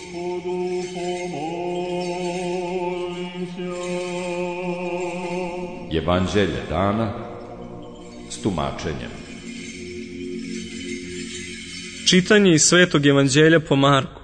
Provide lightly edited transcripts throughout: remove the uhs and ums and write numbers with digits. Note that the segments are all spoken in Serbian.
Evanđelje dana s tumačenjem. Čitanje iz Svetog evanđelja po Marku.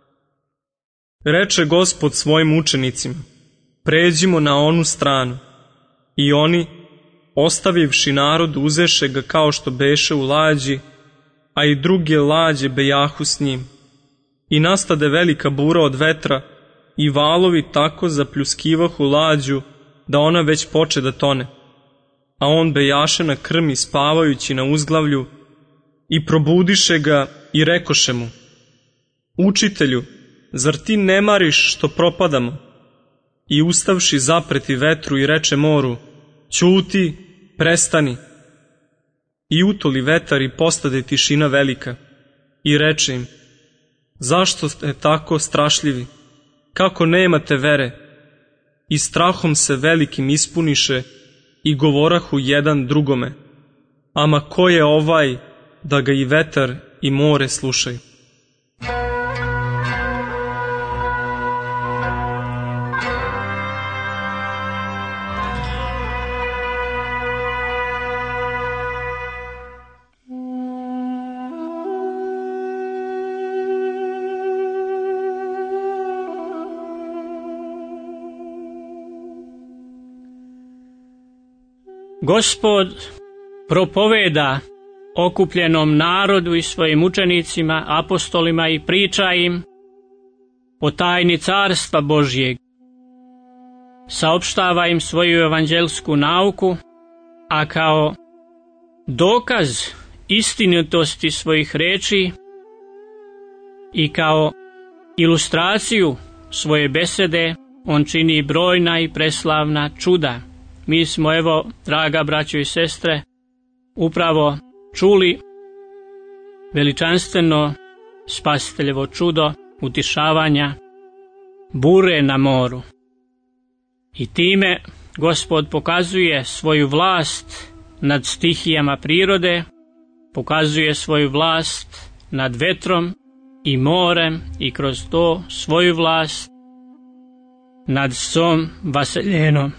Reče Gospod svojim učenicima: pređimo na onu stranu. I oni, ostavivši narod, uzeše ga kao što beše u lađi, a i druge lađe bejahu s njim. I nastade velika bura od vetra, i valovi tako zapljuskivahu lađu, da ona već poče da tone. A on bejaše na krmi, spavajući na uzglavlju, i probudiše ga i rekoše mu: Učitelju, zar ti ne mariš što propadamo? I ustavši zapreti vetru i reče moru: Ćuti, prestani. I utoli vetar i postade tišina velika. I reče im: Zašto ste tako strašljivi? Kako nemate vere? I strahom se velikim ispuniše i govorahu jedan drugome: Ama ko je ovaj da ga i vetar i more slušaju? Gospod propoveda okupljenom narodu i svojim učenicima, apostolima, i priča im o tajni Carstva Božjeg. Saopštava im svoju evanđelsku nauku, a kao dokaz istinitosti svojih reči i kao ilustraciju svoje besede on čini brojna i preslavna čuda. Mi smo, evo, draga braćo i sestre, upravo čuli veličanstveno spasiteljevo čudo utišavanja bure na moru. I time Gospod pokazuje svoju vlast nad stihijama prirode, pokazuje svoju vlast nad vetrom i morem i kroz to svoju vlast nad psom vaseljenom.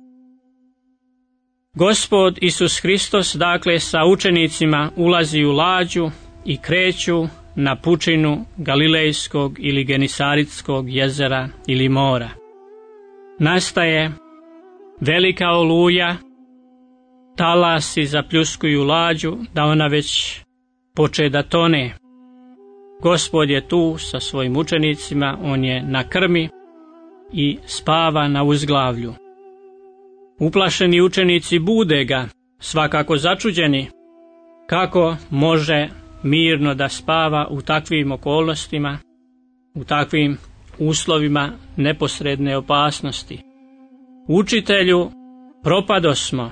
Gospod Isus Hristos, dakle, sa učenicima ulazi u lađu i kreću na pučinu Galilejskog ili Genisaritskog jezera ili mora. Nastaje velika oluja, talasi zapljuskuju lađu da ona već poče da tone. Gospod je tu sa svojim učenicima, on je na krmi i spava na uzglavlju. Uplašeni učenici bude ga, svakako začuđeni, kako može mirno da spava u takvim okolnostima, u takvim uslovima neposredne opasnosti. Učitelju, propadosmo,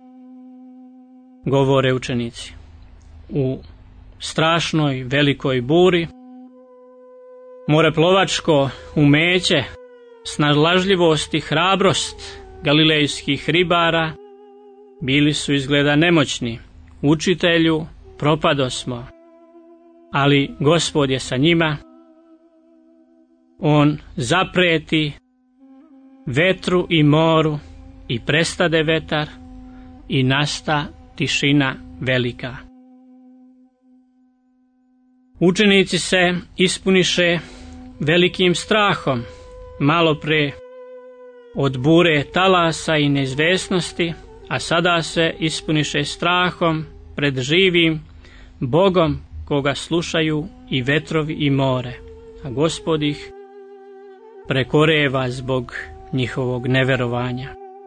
govore učenici, u strašnoj velikoj buri. Moreplovačko umeće, snalažljivost i hrabrost galilejskih ribara bili su izgleda nemoćni. Učitelju, propadosmo, ali Gospod je sa njima. On zapreti vetru i moru i prestade vetar i nasta tišina velika. Učenici se ispuniše velikim strahom, malo pre od bure talasa i neizvesnosti, a sada se ispuniše strahom pred živim Bogom koga slušaju i vetrovi i more, a Gospod ih prekoreva zbog njihovog neverovanja.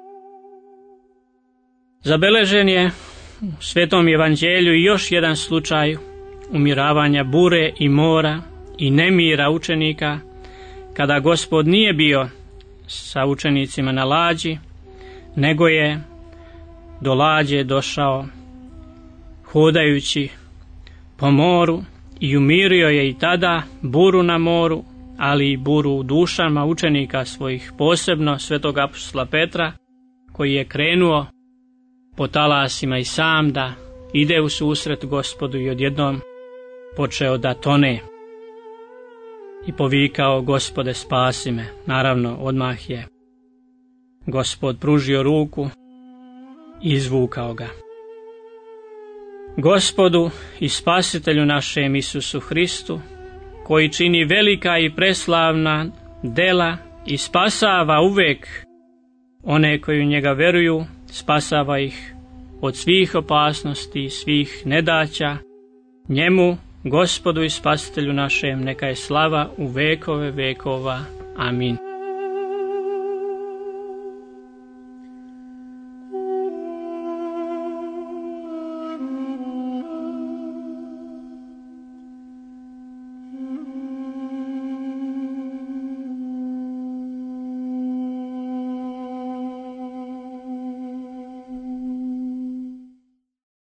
Zabeležen je u Svetom evanđelju i još jedan slučaj umiravanja bure i mora i nemira učenika, kada Gospod nije bio sa učenicima na lađi, nego je do lađe došao hodajući po moru i umirio je i tada buru na moru, ali i buru u dušama učenika svojih, posebno svetog apostola Petra, koji je krenuo po talasima i sam da ide u susret Gospodu i odjednom počeo da tone. i povikao: Gospode, spasi me. Naravno, odmah je Gospod pružio ruku i izvukao ga. Gospodu i Spasitelju našem Isusu Hristu, koji čini velika i preslavna dela i spasava uvek one koji u njega veruju, spasava ih od svih opasnosti i svih nedaća, njemu, Gospodu i Spasitelju našem, neka je slava u vekove vekova. Amin.